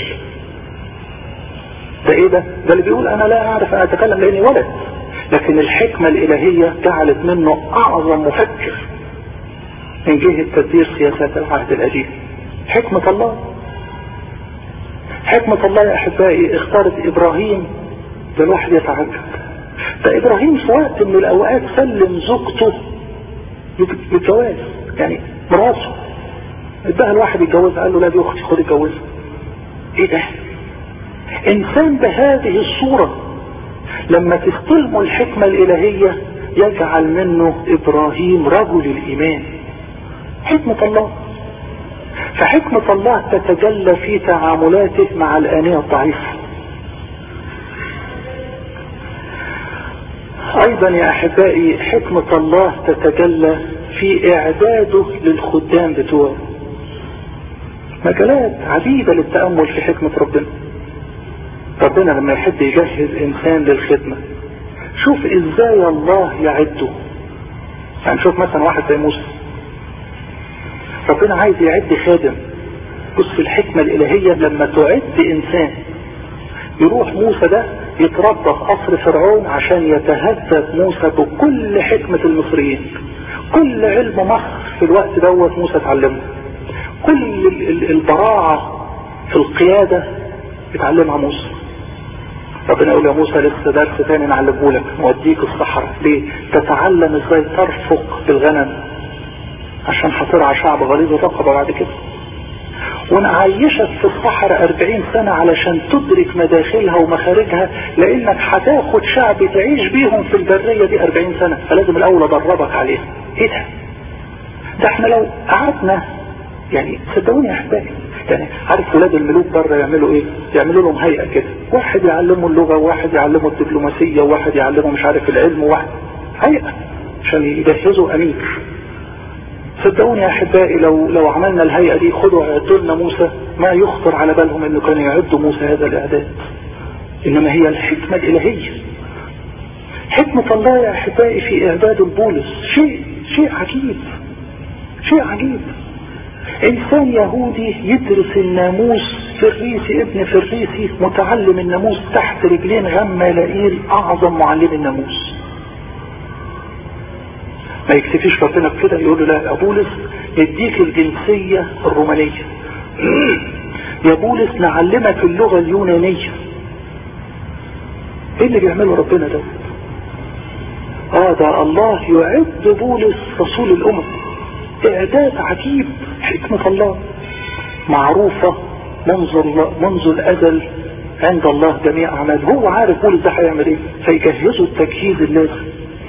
ده ايه ده اللي بيقول انا لا اعرف ان اتكلم لاني ولد، لكن الحكمة الالهية جعلت منه اعظم مفكر من جهة تدبير سياسات العهد القديم. حكمة الله. حكمة الله يا احبائي اختارت ابراهيم، ده الواحد يتعجب، ده ابراهيم في وقت من الاوقات سلم زوجته للجواز، يعني مراته اداها الواحد يتجوزها، قال له لا دي اختي خد اتجوزها. ايه ده؟ انسان بهذه الصورة لما تستلموا الحكمة الالهية يجعل منه ابراهيم رجل الايمان. حكمة الله. فحكمة الله تتجلى في تعاملاته مع الآنية الضعيفة. ايضا يا احبائي حكمة الله تتجلى في اعداده للخدام بتوعه. مجالات عديدة للتأمل في حكمة ربنا. ربنا لما يحب يجهز انسان للخدمة شوف ازاي الله يعده. يعني شوف مثلا واحد زي موسى، ربنا عايز يعد خادم. بص الحكمة الالهية لما تعد انسان يروح موسى ده يتربى في قصر فرعون عشان يتهذب موسى بكل حكمة المصريين. كل علم مصر في الوقت دوت موسى اتعلمه، كل البراعة في القيادة اتعلمها موسى. ربنا يقول يا موسى لسه درس تاني نعلمه لك، نوديك الصحراء ليه؟ تتعلم ازاي ترفق بالغنم عشان هترعى شعب غليظ الرقبة بعد كده، ونعيشك في الصحراء 40 سنة علشان تدرك مداخلها ومخارجها، لانك هتاخد شعب تعيش بيهم في البرية دي 40 سنة، فلازم الاول ادربك عليها. ايه ده احنا لو قعدنا يعني صدقوني يا احبائي، يعني عارف ولاد الملوك بره يعملوا ايه؟ يعملوا لهم هيئة كده، واحد يعلمه اللغة وواحد يعلمه الدبلوماسية وواحد يعلمه مش عارف العلم، وواحد هيئة عشان يجهزوا امير. صدقوني يا احبائي لو عملنا الهيئة دي خدوا اعدوا لنا موسى، ما يخطر على بالهم انه كانوا يعدوا موسى هذا الاعداد. انما هي الحكمة الالهية. حكمة الله يا احبائي في اعداد البولس شيء عجيب، شيء عجيب. انسان يهودي يدرس الناموس فريسي ابن فريسي متعلم الناموس تحت رجلين غمالائيل اعظم معلم الناموس. ما يكتفيش ربنا بكده، يقول له لا يا بولس نديك الجنسية الرومانية، يا بولس نعلمك اللغة اليونانية. ايه اللي بيعمله ربنا ده؟ ده الله يعد بولس رسول الامم اعداد عجيب. حكمة الله معروفة منذ الازل عند الله جميع اعمال. هو عارف بولس ده هيعمل ايه فيجهزه التجهيز اللازم.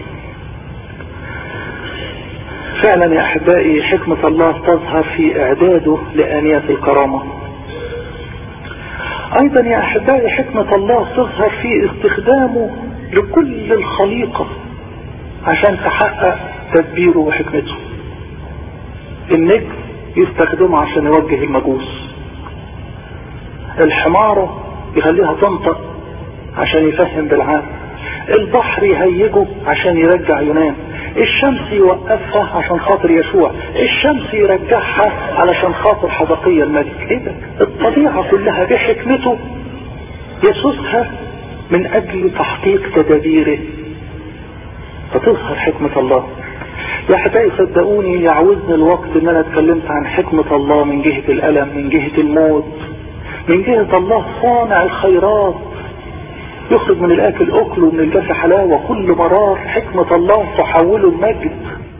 فعلا يا احبائي حكمة الله تظهر في اعداده لآنية الكرامة. ايضا يا احبائي حكمة الله تظهر في استخدامه لكل الخليقة عشان تحقق تدبيره وحكمته. النجم يستخدمه عشان يوجه المجوس، الحمارة يخليها تنطق عشان يفهم بالعام، البحر يهيجه عشان يرجع يونان، الشمس يوقفها عشان خاطر يشوع، الشمس يرجعها علشان خاطر حزقية الملك. ايه ده؟ الطبيعة كلها بحكمته يسوسها من اجل تحقيق تدابيره. فتظهر حكمة الله. يا احبائي صدقوني يعوزني الوقت ان انا اتكلمت عن حكمة الله من جهة الالم، من جهة الموت، من جهة الله صانع الخيرات، يخرج من الاكل اكل ومن الجاف حلاوة، كل مرار حكمة الله تحوله المجد.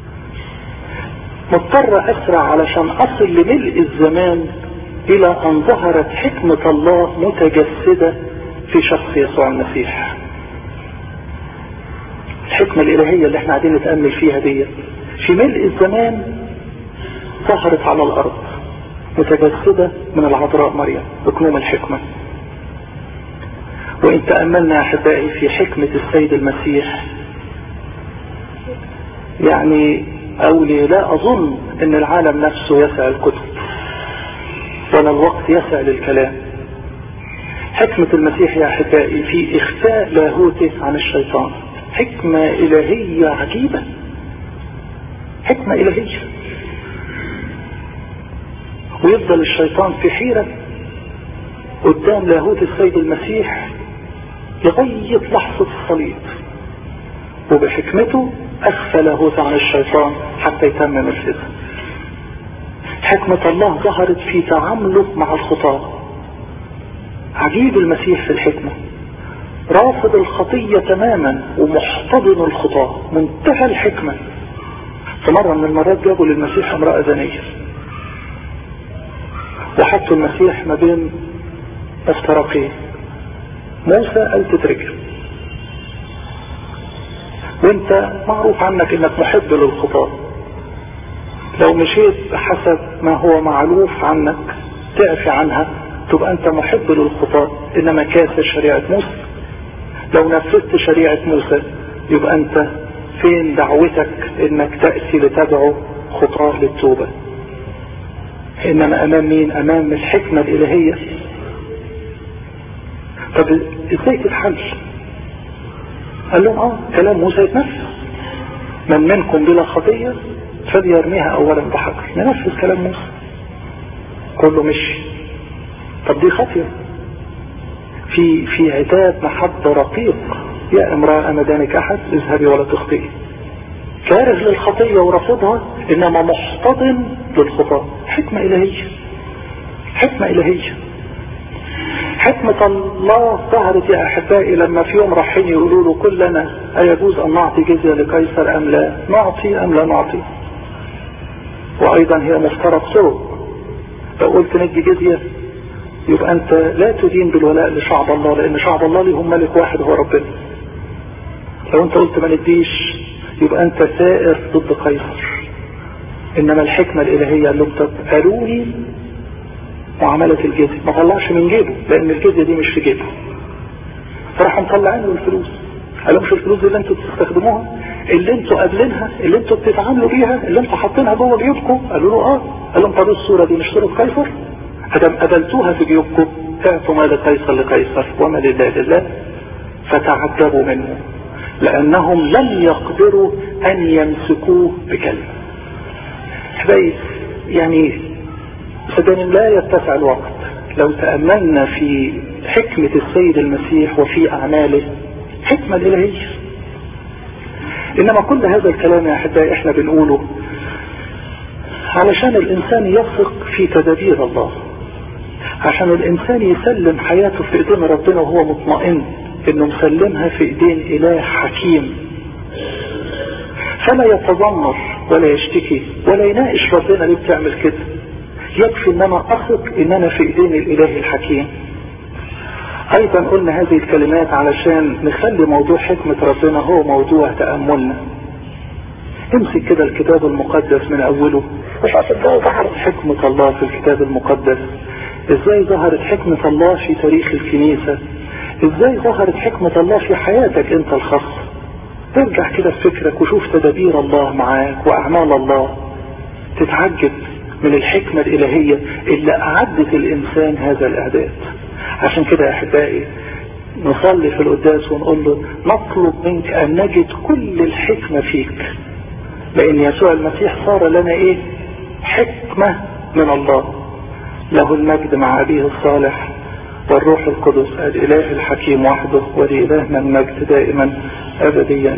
مضطر اسرع علشان اصل لملء الزمان الى ان ظهرت حكمة الله متجسدة في شخص يسوع المسيح. الحكمة الالهية اللي احنا قاعدين نتأمل فيها دي في ملء الزمان ظهرت على الارض متجسدة من العذراء مريم بكنوم الحكمة. وإن تأملنا يا أحبائي في حكمة السيد المسيح، يعني أولي لا أظن أن العالم نفسه يسع الكتب ولا الوقت يسع للكلام. حكمة المسيح يا أحبائي في إخفاء لاهوته عن الشيطان، حكمة إلهية عجيبة، حكمة إلهية. ويفضل الشيطان في حيرة قدام لاهوت السيد المسيح لغاية لحظة الصليب، وبحكمته أخفى لاهوت عن الشيطان حتى يتمم الفداء. حكمة الله ظهرت في تعامله مع الخطاة. عجيب المسيح في الحكمة، رافض الخطية تماما ومحتضن الخطاة، منتهى الحكمة. في مرة من المرات جابوا للمسيح امرأة زانية وحطوا المسيح ما بين مفترقين، موسى قال تترجم، وانت معروف عنك انك محب للخطاة، لو مشيت بحسب ما هو معلوف عنك تعفي عنها تبقى انت محب للخطاة، انما كاسر شريعة موسى. لو نفذت شريعة موسى يبقى انت فين دعوتك انك تأتي لتدعو خطاة للتوبة؟ انما امام مين؟ امام الحكمة الالهية. طب ازاي تتحل؟ قال لهم كلام موسى يتنفذ، من منكم بلا خطية فليرميها اولا بحجر. ننفذ كلام موسى كله مشي. طب دي خطية في عتاب محبة رقيق، يا امرأة أمدانك أحد اذهبي ولا تخطئي. كاره للخطية ورفضها إنما محتضن للخطاة. حكمة إلهية، حكمة إلهية. حكمة الله ظهرت يا أحبائي لما في يوم رايحين يقولوا له كلنا أيجوز أن نعطي جزية لقيصر أم لا؟ نعطي أم لا نعطي؟ وأيضا هي مفترض سوء. لو قلت ندي جزية يبقى أنت لا تدين بالولاء لشعب الله، لأن شعب الله لهم ملك واحد هو ربنا. لو أنت قلت ما نديش يبقى أنت سائر ضد قيصر. إنما الحكمة الإلهية قال لهم طب قالوني معاملة الجزية، ما طلعش من جيبه لأن الجزية دي مش في جيبه، فراحوا مطلعين له الفلوس. قال لهم مش الفلوس دي اللي انتوا بتستخدموها، اللي انتوا قابلينها، اللي انتوا بتتعاملوا بيها، اللي انتوا حاطينها جوه جيوبكم؟ قالوا له قال لهم طب الصورة دي مش صورة قيصر؟ ادم قبلتوها في جيوبكم اعطوا ما لقيصر لقيصر وما لله لله. فتعجبوا منه لانهم لم يقدروا ان يمسكوه بكلمة. حبايب يعني صدقني لا يتسع الوقت لو تأملنا في حكمة السيد المسيح وفي أعماله حكمة الإلهية. إنما كل هذا الكلام يا أحبائي إحنا بنقوله علشان الإنسان يثق في تدابير الله، عشان الإنسان يسلم حياته في إيدين ربنا وهو مطمئن إنه مسلمها في إيدين إله حكيم، فلا يتذمر ولا يشتكي ولا يناقش ربنا ليه بتعمل كده. يكفي إن أنا أثق إن أنا في إيدين الإله الحكيم. أيضا قلنا هذه الكلمات علشان نخلي موضوع حكمة ربنا هو موضوع تأملنا. امسك كده الكتاب المقدس من أوله وشوف ازاي ظهرت حكمة الله في الكتاب المقدس، ازاي ظهرت حكمة الله في تاريخ الكنيسة، ازاي ظهرت حكمة الله في حياتك انت الخاصة. ترجع كده في فكرك وشوف تدابير الله معاك وأعمال الله، تتعجب من الحكمة الإلهية اللي أعدت الإنسان هذا الإعداد. عشان كده يا أحبائي نصلي في القداس ونقول له نطلب منك أن نجد كل الحكمة فيك، لأن يسوع المسيح صار لنا إيه؟ حكمة من الله. له المجد مع أبيه الصالح والروح القدس الإله الحكيم وحده، ولإلهنا المجد دائما أبديا.